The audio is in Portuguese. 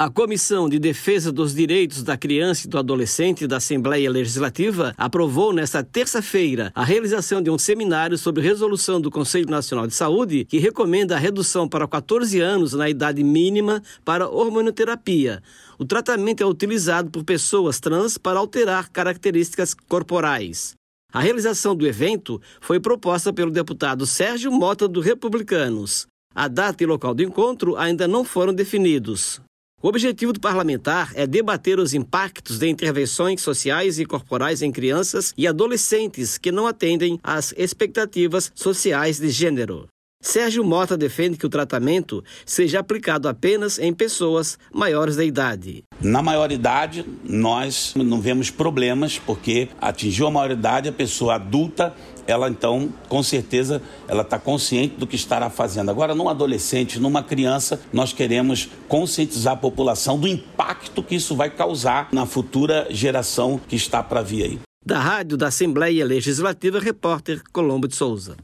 A Comissão de Defesa dos Direitos da Criança e do Adolescente da Assembleia Legislativa aprovou nesta terça-feira a realização de um seminário sobre resolução do Conselho Nacional de Saúde que recomenda a redução para 14 anos na idade mínima para hormonioterapia. O tratamento é utilizado por pessoas trans para alterar características corporais. A realização do evento foi proposta pelo deputado Sérgio Mota, do Republicanos. A data e local do encontro ainda não foram definidos. O objetivo do parlamentar é debater os impactos de intervenções sociais e corporais em crianças e adolescentes que não atendem às expectativas sociais de gênero. Sérgio Mota defende que o tratamento seja aplicado apenas em pessoas maiores de idade. Na maioridade, nós não vemos problemas, porque atingiu a maioridade, a pessoa adulta, ela então, com certeza, ela está consciente do que estará fazendo. Agora, num adolescente, numa criança, nós queremos conscientizar a população do impacto que isso vai causar na futura geração que está para vir aí. Da Rádio da Assembleia Legislativa, repórter Colombo de Souza.